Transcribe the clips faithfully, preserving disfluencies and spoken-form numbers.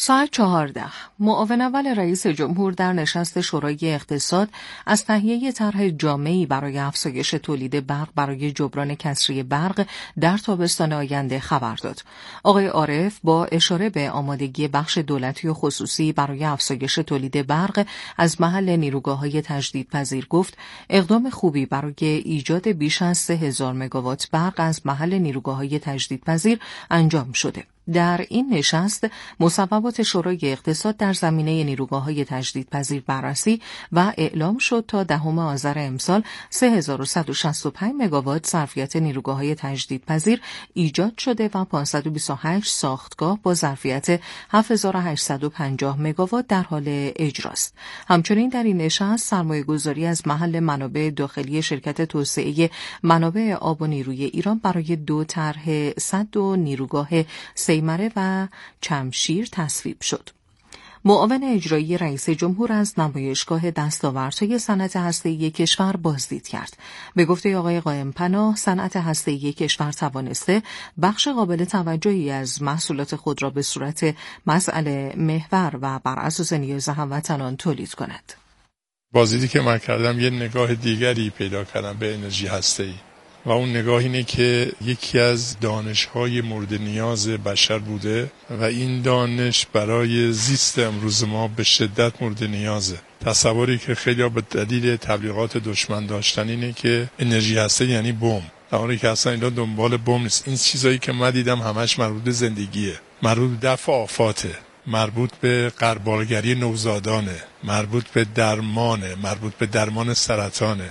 ساعت چهارده معاون اول رئیس جمهور در نشست شورای اقتصاد از تهیه طرح جامعی برای افزایش تولید برق برای جبران کسری برق در تابستان آینده خبر داد. آقای عارف با اشاره به آمادگی بخش دولتی و خصوصی برای افزایش تولید برق از محل نیروگاه‌های تجدیدپذیر گفت اقدام خوبی برای ایجاد بیش از سه هزار مگاوات برق از محل نیروگاه‌های تجدیدپذیر انجام شده. در این نشست مصوبات شورای اقتصاد در زمینه نیروگاه‌های تجدیدپذیر بررسی و اعلام شد تا دهم آذر امسال سه هزار و صد و شصت و پنج مگاوات ظرفیت نیروگاه‌های تجدیدپذیر ایجاد شده و پانصد و بیست و هشت ساختگاه با ظرفیت هفت هزار و هشتصد و پنجاه مگاوات در حال اجراست. همچنین در این نشست سرمایه‌گذاری از محل منابع داخلی شرکت توسعه منابع آب و نیروی ایران برای دو طرح سد و نیروگاه سیمره و چمشیر تصویب شد. معاون اجرایی رئیس جمهور از نمایشگاه دستاوردهای صنعت هسته‌ای کشور بازدید کرد. به گفته آقای قائم پناه، صنعت هسته‌ای کشور توانسته بخش قابل توجهی از محصولات خود را به صورت مسئله محور و بر اساس نیاز هموطنان تولید کند. بازدیدی که من کردم یه نگاه دیگری پیدا کردم به انرژی هسته‌ای. و اون نگاه اینه که یکی از دانش‌های مورد نیاز بشر بوده و این دانش برای زیست امروز ما به شدت مورد نیازه. تصوری که خیلی به دلیل تبلیغات دشمن داشتن اینه که انرژی هسته یعنی بمب. در حالی که اصلا اینا دنبال بمب نیست. این چیزایی که من دیدم همش مربوط به زندگیه، مربوط به دفع آفاته، مربوط به غربالگری نوزادانه، مربوط به درمانه، مربوط به درمان سرطانه.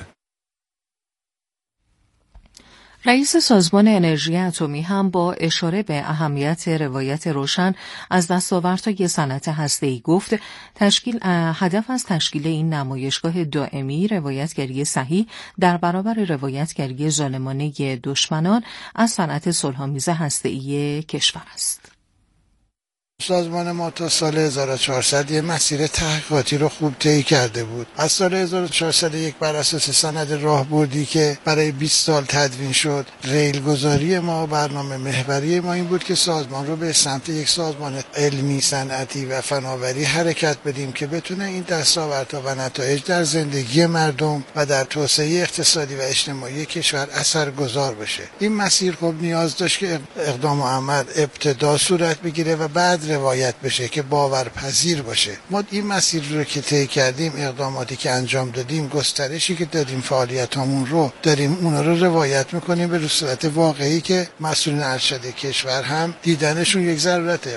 رئیس سازمان انرژی اتمی هم با اشاره به اهمیت روایت روشن از دستاوردهای صنعت هسته‌ای گفت تشکیل هدف از تشکیل این نمایشگاه دائمی روایتگری صحیح در برابر روایتگری ظالمانه دشمنان از صنعت صلح‌آمیز هسته‌ای کشور است. سازمان ما تا سال هزار و چهارصد یه مسیر تحقیقاتی رو خوب طی کرده بود. از سال هزار و چهارصد و یک بر اساس سند راهبردی که برای بیست سال تدوین شد، ریلگذاری ما، برنامه محوری ما این بود که سازمان رو به سمت یک سازمان علمی، صنعتی و فناوری حرکت بدیم که بتونه این دستاوردها و نتایج در زندگی مردم و در توسعه اقتصادی و اجتماعی کشور اثرگذار بشه. این مسیر خب نیاز داشت که اقدام و عمل ابتدا صورت بگیره و بعد روایت بشه که باورپذیر باشه. ما این مسیر رو که طی کردیم، اقداماتی که انجام دادیم، گسترشی که دادیم، فعالیتامون رو داریم اونا رو روایت میکنیم به صورت واقعی که مسئولین ارشد کشور هم دیدنشون یک ضرورته.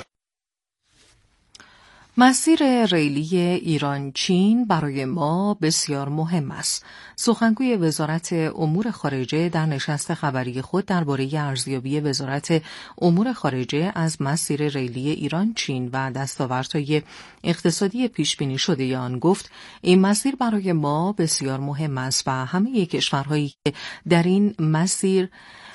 مسیر ریلی ایران چین برای ما بسیار مهم است. سخنگوی وزارت امور خارجه در نشست خبری خود درباره ارزیابی وزارت امور خارجه از مسیر ریلی ایران چین و دستاوردهای اقتصادی پیش بینی شده آن گفت این مسیر برای ما بسیار مهم است و همه کشورهایی که در این مسیر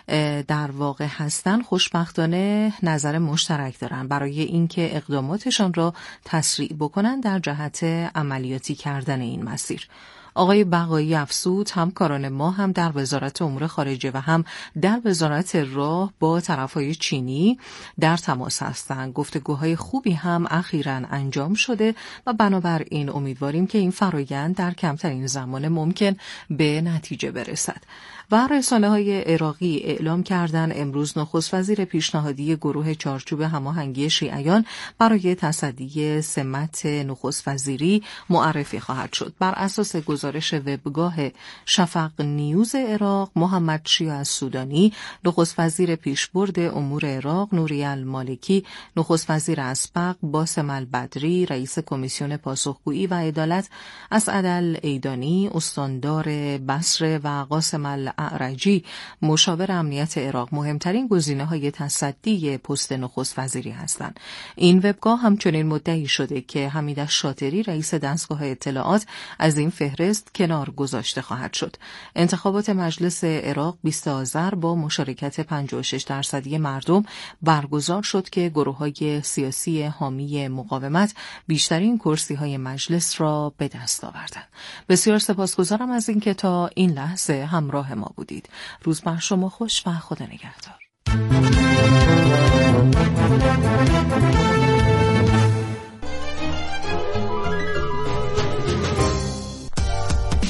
در واقع هستند خوشبختانه نظر مشترک دارند برای اینکه اقداماتشان را تسریع بکنند در جهت عملیاتی کردن این مسیر. آقای بقایی افزود همکاران ما هم در وزارت امور خارجه و هم در وزارت راه با طرفهای چینی در تماس هستند. گفتگوهای خوبی هم اخیراً انجام شده و بنابراین امیدواریم که این فرآیند در کمترین زمان ممکن به نتیجه برسد. و رسانه‌های عراقی اعلام کردند امروز نخست وزیر پیشنهادی گروه چارچوب هماهنگی شیعیان برای تصدی سمت نخست وزیری معرفی خواهد شد. بر اساس گزارش وبگاه شفق نیوز عراق، محمد شیع السودانی نخست وزیر پیشبرد امور عراق، نوری المالکی نخست وزیر اسبق، باسم البدری رئیس کمیسیون پاسخگویی و عدالت، اسعد العیدانی استاندار بصره و قاسم اعرجی مشاور امنیت عراق مهمترین گزینه‌های تصدی پست نخست وزیری هستند. این وبگاه همچنین مدعی شده که حمید الشاطری رئیس دستگاه اطلاعات از این فهرست کنار گذاشته خواهد شد. انتخابات مجلس عراق بیست آذر با مشارکت پنجاه و شش درصدی مردم برگزار شد که گروه‌های سیاسی حامی مقاومت بیشترین کرسی‌های مجلس را به دست آوردند. بسیار سپاسگزارم از اینکه تا این لحظه همراه ما بودید. روز بر شما خوش و خدا نگهدار.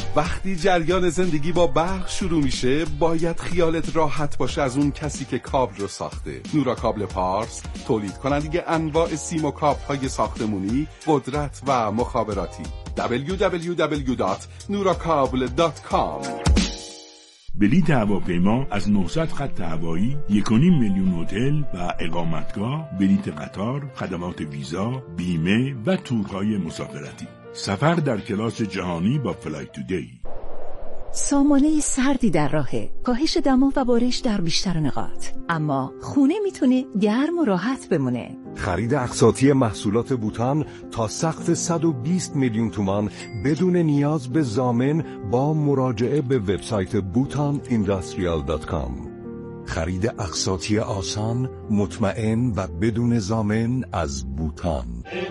وقتی جریان زندگی با برق شروع میشه باید خیالت راحت باشه از اون کسی که کابل رو ساخته. نورا کابل پارس، تولید کننده انواع سیم و کابل های ساختمونی، قدرت و مخابراتی. دبلیو دبلیو دبلیو دات نورا کابل دات کام. بلیط هواپیما از نهصد خط هوایی، یک و نیم میلیون هتل و اقامتگاه، بلیط قطار، خدمات ویزا، بیمه و تورهای مسافرتی. سفر در کلاس جهانی با فلای تودی. سامانه سردی در راهه، کاهش دما و بارش در بیشتر نقاط، اما خونه میتونه گرم و راحت بمونه. خرید اقساطی محصولات بوتان تا سقف صد و بیست میلیون تومان بدون نیاز به ضامن با مراجعه به وبسایت بوتان اینداستریال دات کام. خرید اقساطی آسان، مطمئن و بدون ضامن از بوتان.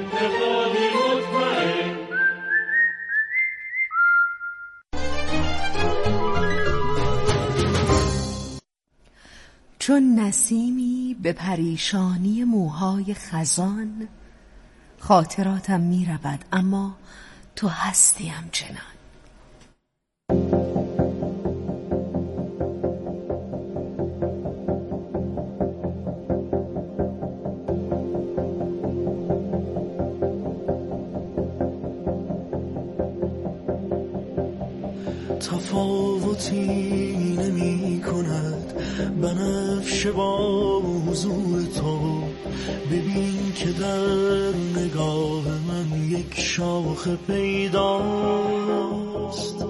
چون نسیمی به پریشانی موهای خزان، خاطراتم می رود اما تو هستی همچنان. تفاوتی نمی کند بنفش با حضور تو، ببین که در نگاه من یک شاخ پیداست،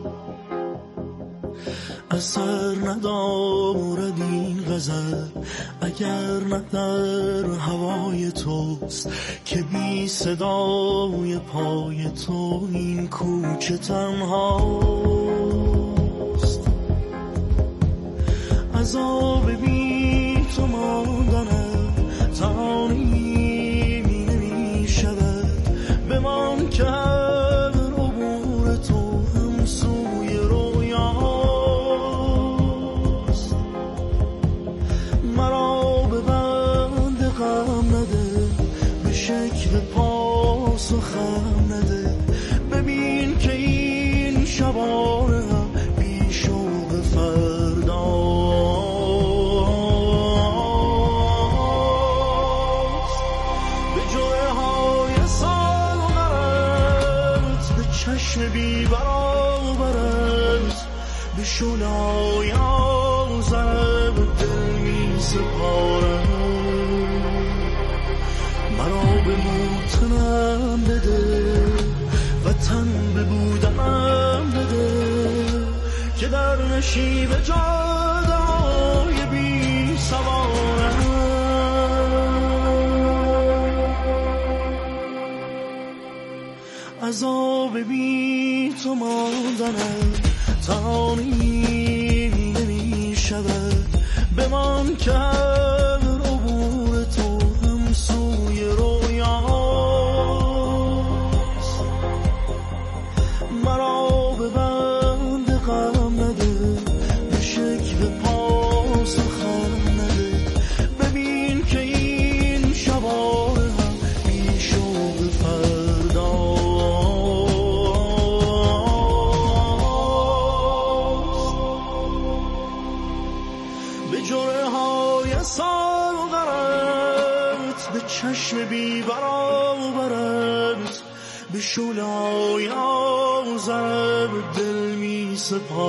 اثر ندارد این غزل اگر نه در هوای توست، که بی صدای پای تو این کوچه تنهاست. عذاب بی تو ماندنم تانی می نمی شود، بمان که هر عبور تو هم سوی رویاست. مرا به بند غم نده، به شکل پاس و خم نده، ببین که این شبانه هم بی شوق فرداست. به جوه های سال و غرت، به چشم بی برابرت، به شلای آزرم دل می سپارم. مرا به موتنم بده و تن به بودنم بده، که در نشیب جاده های بی سوارم. عذاب بی تو ماندنم تانی نمی شود، بمان که هر عبور تو هم سوی رویاست. مرا به بند غم نده، به شکل پاس و خم نده، ببین که این شبانه هم بی شوق فرداست. به جوره های سال و غرت، به چشم بی برابرت، به شولای آزرم دل می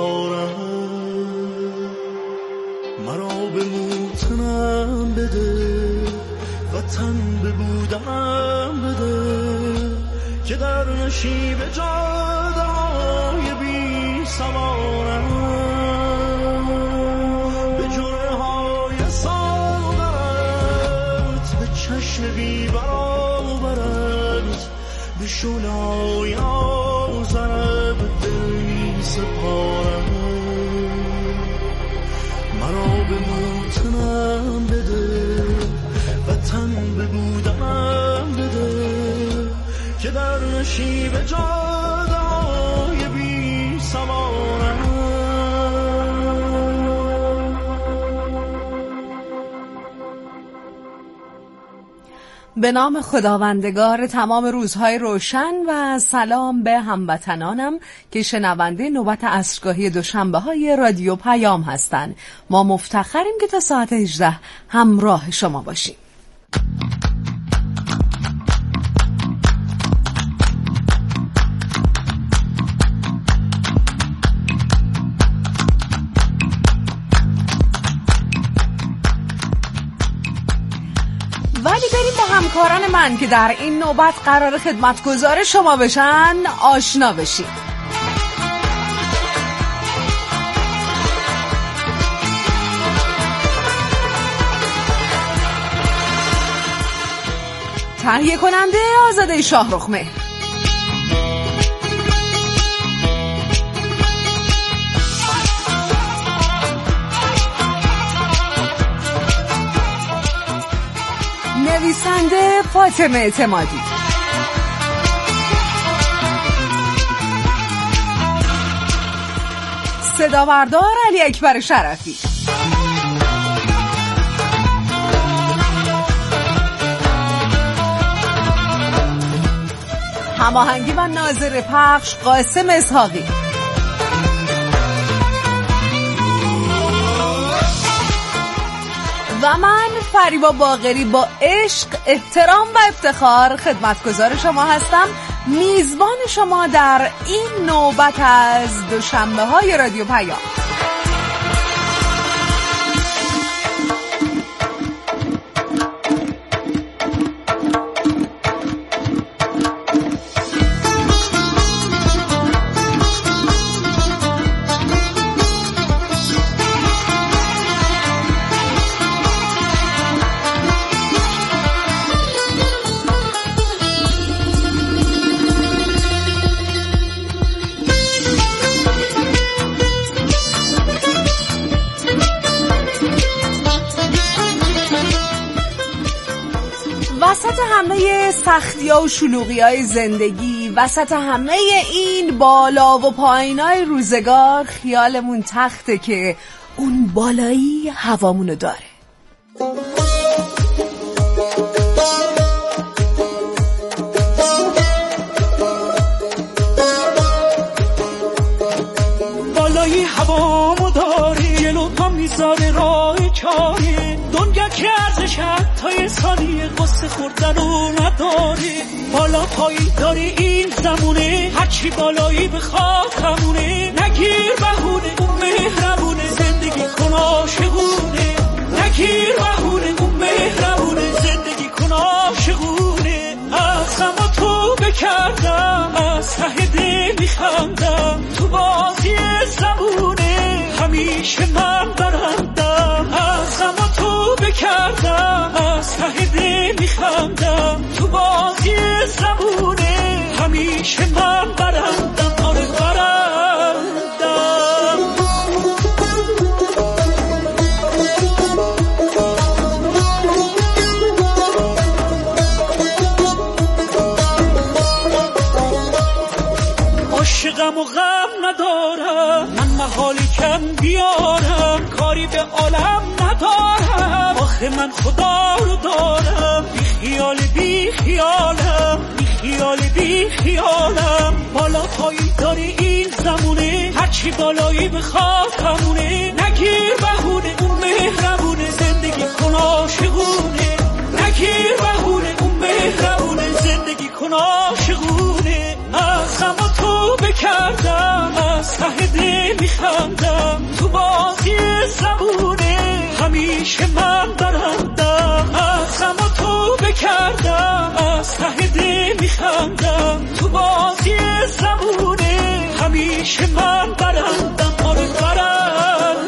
سپارم. مرا به موتنم بده و تن به بودنم بده، که در نشیب جاده های بی سوارم. به جوره های سال و غرت، به چشم بی برابرت، به شولای آزرم دل می سپارم. مرا به موتنم بده و تن به بودنم بده، که در نشیب جاده های بی سوارم. به نام خداوندگار تمام روزهای روشن و سلام به هموطنانم که شنونده نوبت عصرگاهی دوشنبه های رادیو پیام هستند. ما مفتخریم که تا ساعت هجده همراه شما باشیم. ولی بریم با همکاران من که در این نوبت قرار خدمتگزار شما بشن آشنا بشیم. تهیه کننده آزاده شاهرخمهر، نویسنده فاطمه اعتمادی، صدابردار علی اکبر شرفی، هماهنگی و ناظر پخش قاسم اسحاقی. و من فریبا باقری با عشق، احترام و افتخار خدمتگزار شما هستم، میزبان شما در این نوبت از دوشنبه های رادیو پیام. وسط همه سختی‌ها و شلوغی‌های زندگی، وسط همه این بالا و پایین‌های روزگار، خیالمون تخته که اون بالایی هوامونو داره. بالایی هوامو داره، جلو پا میذاره راه چاره، دنیا که ارزش حتی ثانیه قصه خوردن رو نداره. بالا پایی داره این زمونه، هرچی بالایی بخواد همونه. نگیر بهونه اون مهربونه، زندگی کن عاشقونه. نگیر بهونه اون مهربونه، زندگی کن عاشقونه. از غم تو بکردم، از ته دل میخندم، تو بازی زمونه همیشه من برندم. از غم تو بکردم، از ته دل میخندم، تو بازی زمونه همیشه من برندم. آره برندم. عاشقم و غم ندارم، من محالی کم بیارم، کاری به عالم ندارم. آخه من خدا رو دارم، بی خیال بی خیالم، بی خیال بی خیالم. بالا پایی داری این زمونه، هرچی بالایی بخواد همونه. نگیر بهونه اون مهربونه، زندگی کن عاشقونه. نگیر بهونه اون مهربونه، زندگی کن عاشقونه. از غم تو بکردم، از ته دل میخندم، تو بازی زمونه همیشه من برندم. از غم تو بکردم، از ته دل میخندم، تو بازی زمونه همیشه من برندم. آره برندم.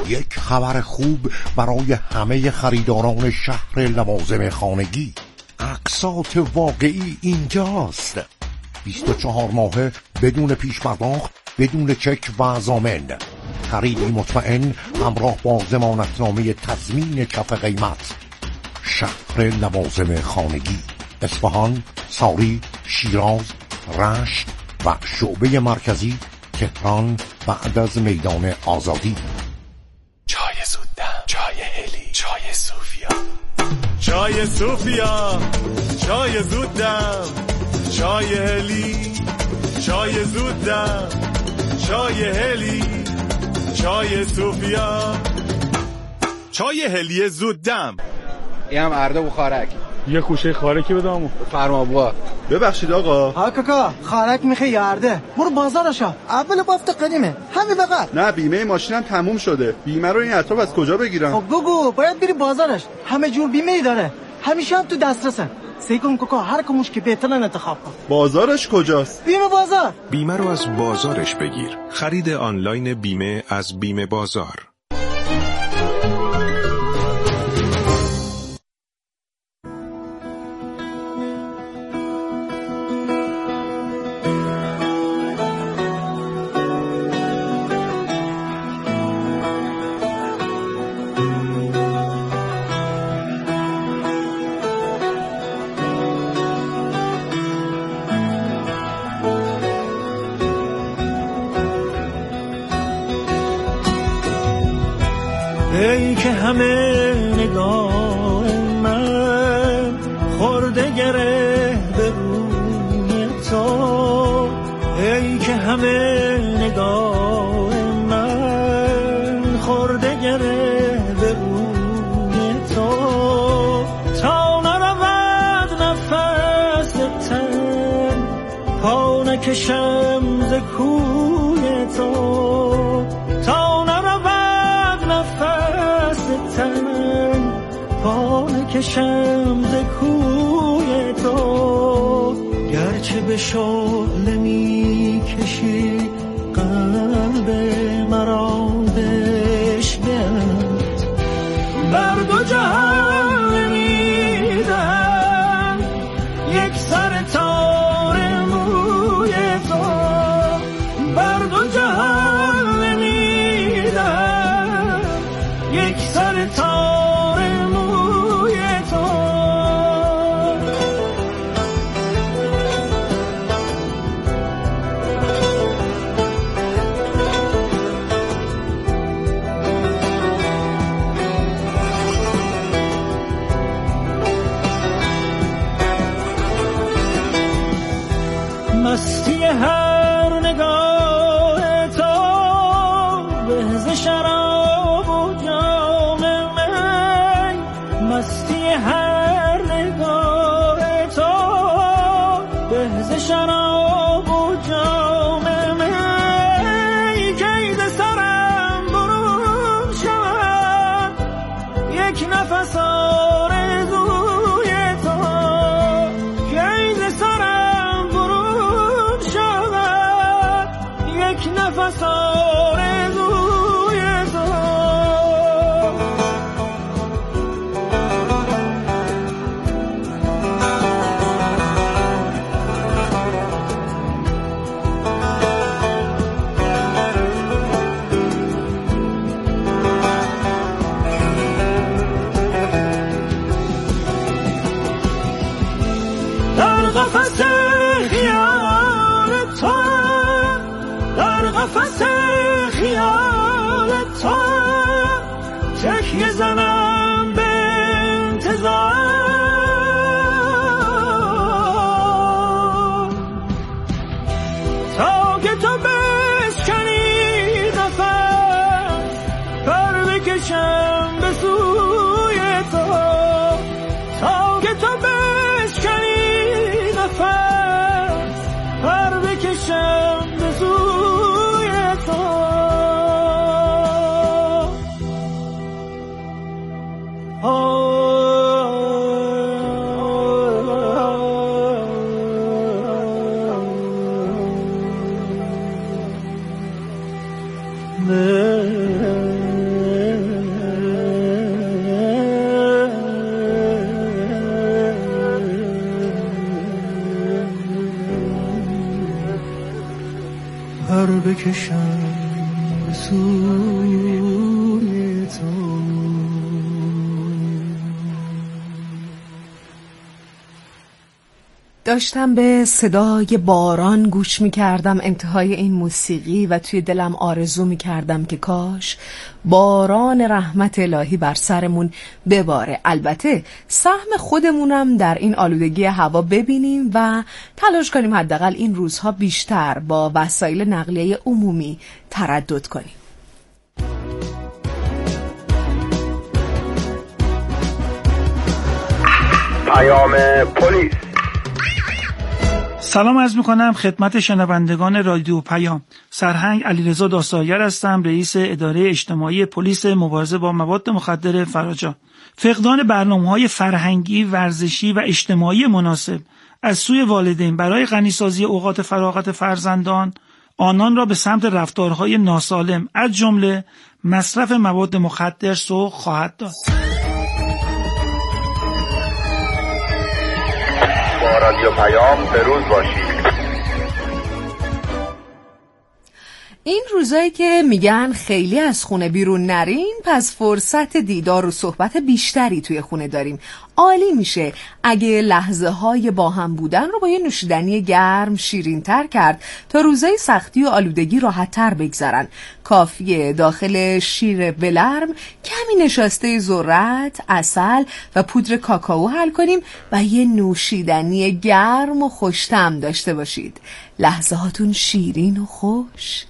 یک خبر خوب برای همه خریداران شهر لوازم خانگی. اقساط واقعی اینجاست. بیست و چهار ماهه بدون پیش پرداخت، بدون چک و ضامن. خریدی مطمئن همراه با ضمانتنامه تضمین کف قیمت. شهر لوازم خانگی، اصفهان، ساری، شیراز، رشت و شعبه مرکزی تهران بعد از میدان آزادی. چای زودم، چای هلی، چای صوفیا، چای صوفیا، چای زودم، چای هلی، چای زودم، چای هلی، چای صوفیا، چای هلی زودم. این هم ارده و خارک. یه کوشه خارکی بدامو. فرما بوا. ببخشید آقا. ها کاکا خارک میخوای یارده. برو بازارشا. اول بافت قدیمه. همین بقى. نه بیمه ماشینم تموم شده. بیمه رو این اطراف از کجا بگیرم؟ خب گوگو باید بری بازارش. همه جور بیمه ای داره. همیشه هم تو دسترسه. سعی کن کاکا هر کموش که بهترن انتخاب کن. بازارش کجاست؟ بیمه بازار. بیمه رو از بازارش بگیر. خرید آنلاین بیمه از بیمه بازار. ای که همه نگاه من خورده گره به روی تو، ای که همه نگاه من خورده گره به روی تو، تا نرود نفس تن پا نکشم ز کوی تو، تا نرود نفس تن پا نکشم ز کوی تو، گرچه به شعله می کشی قلب مرا بشکند، بر دو جهان نمیدم یک سر تار موی تو، بر دو جهان نمیدم یک سر تار موی تو. مستی هر نگاه تو بهز شراب و جام می، مستی هر نگاه تو بهز شراب و جام می، کید سرم برون شود یک نفس آرزوی تو، کید سرم برون شود یک نفس آرزوی تو. در قفس خیال تو، در قفس خیال تو تکیه زنم به انتظار، تا که تو بشکنی نفس پر بکشم به سوی تو، تا که تو بشکنی نفس پر بکشم به سوی تو. روی تو. داشتم به صدای باران گوش می کردم انتهای این موسیقی و توی دلم آرزو می کردم که کاش باران رحمت الهی بر سرمون بباره. البته سهم خودمونم در این آلودگی هوا ببینیم و تلاش کنیم حداقل این روزها بیشتر با وسایل نقلیه عمومی تردد کنیم. پیام پلیس. سلام عرض میکنم خدمت شنوندگان رادیو پیام. سرهنگ علیرضا داستایگر هستم، رئیس اداره اجتماعی پلیس مبارزه با مواد مخدر فراجا. فقدان برنامه‌های فرهنگی، ورزشی و اجتماعی مناسب از سوی والدین برای غنیسازی اوقات فراغت فرزندان آنان را به سمت رفتارهای ناسالم از جمله مصرف مواد مخدر سوق خواهد داد. با رادیو پیام به روز باشید. این روزایی که میگن خیلی از خونه بیرون نرین، پس فرصت دیدار و صحبت بیشتری توی خونه داریم. عالی میشه اگه لحظه های با هم بودن رو با یه نوشیدنی گرم شیرین تر کرد تا روزای سختی و آلودگی راحت تر بگذرن. کافیه داخل شیر ولرم کمی نشاسته ذرت، عسل و پودر کاکائو حل کنیم و یه نوشیدنی گرم و خوش‌طعم داشته باشید. لحظه هاتون شیرین و خوش.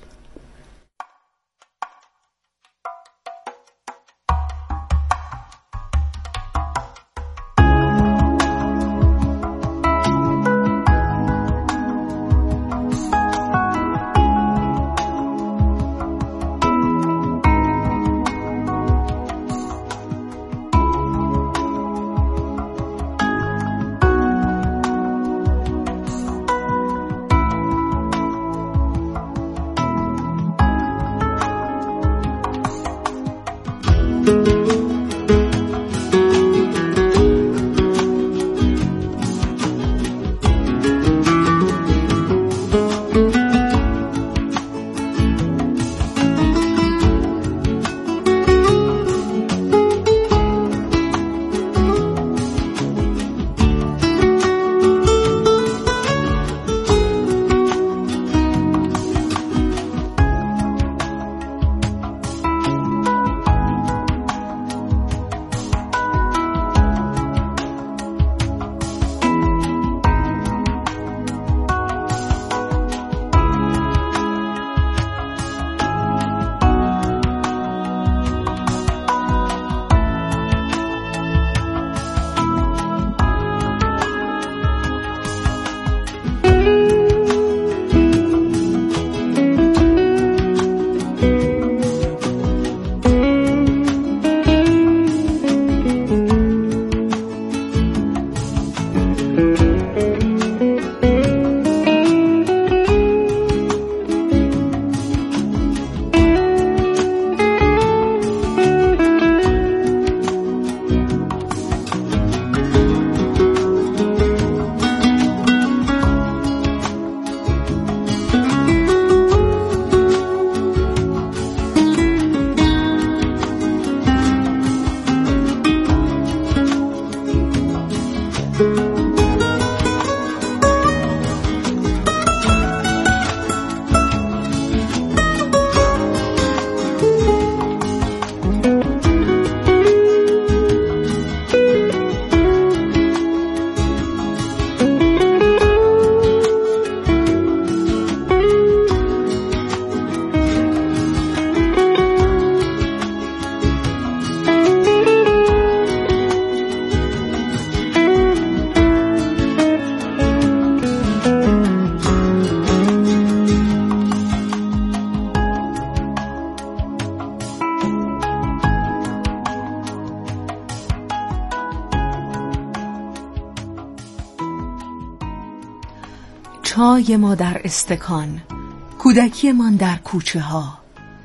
چای ما در استکان، کودکی من در کوچه ها،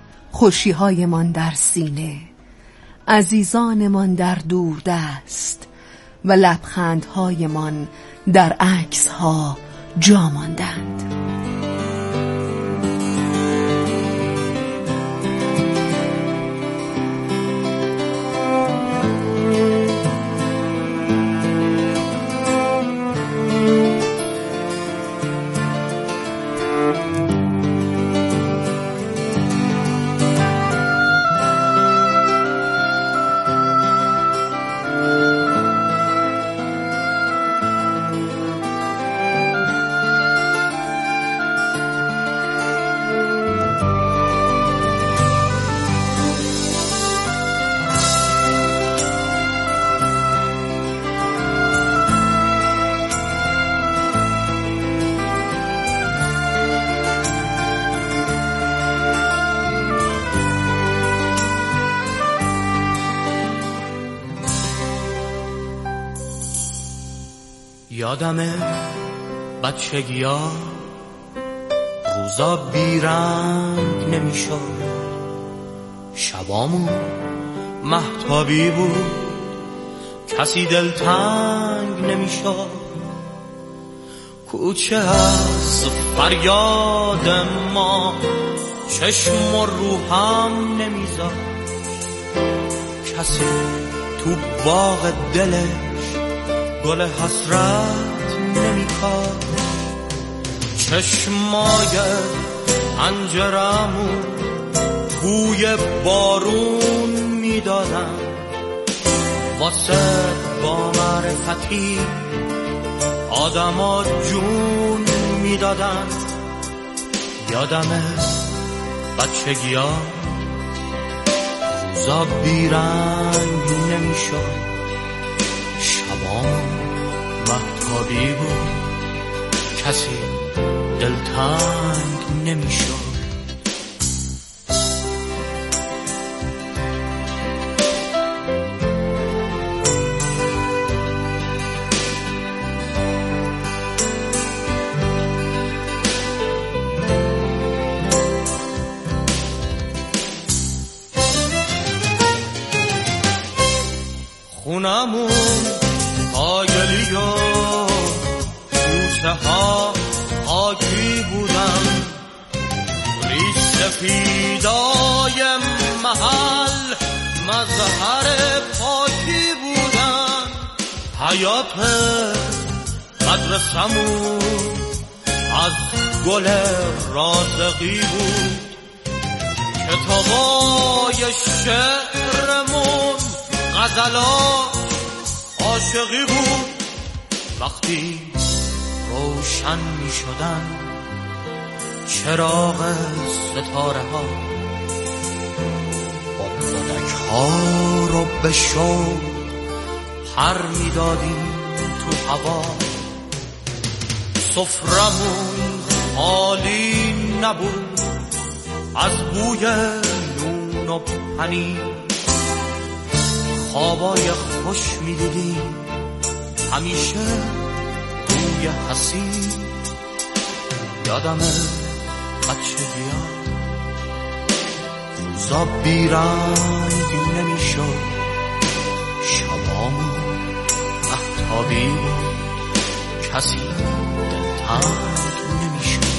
خوشی های من در سینه، عزیزان من در دور دست و لبخند های من در عکس ها جا ماندند. یادمه بچگیا روزا بیرنگ نمیشد، شبامون مهتابی بود، کسی دلتنگ نمیشد. کوچه از فریاد ما چشم و روحم نمیذاشت، کسی تو باغ دلش گل حسرت نمیکاشت. چشمای پنجرمون بوی بارون میدادن، واسه با معرفتی آدما جون میدادن. یادمه بچگیا روزا بیرنگ نمیشد، شبام مهتابی بود، کسی دلتنگ نمیشد. خونمون آگلی و کوچه ها خاکی بودن، ریش سفیدای محل مظهر پاکی بودن. حیات مدرسمون از گل رازقی بود، کتابای شعرمون غزلات عاشقی بود. وقتی روشن می شدن چراغ ستاره ها، با فلک ها رو به شوق پر می دادیم تو هوا. سفرمون خالی نبود از بوی نون و پنیر، خوابای خوش می دیدیم همیشه روی حسیر. یادمه بچگیا روزا بیرنگ نمی شد، شبامون مهتابی بود، کسی دلتنگ نمی شد.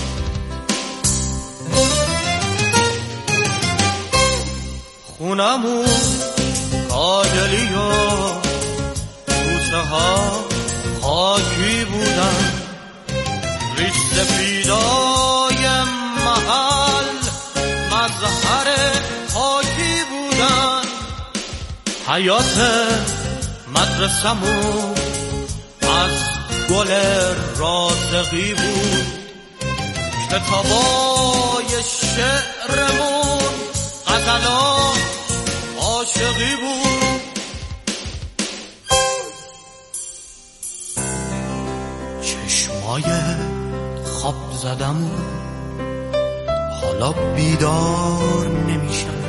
خونمون کاجلی و کوچه ها خاکی بودن، ریش سفیدای محل مظهر پاکی بودن. حیات مدرسمون از گل رازقی بود، کتابای شعرمون غزلات عاشقی بود. چشمای خواب زدمون حالا بیدار نمیشن،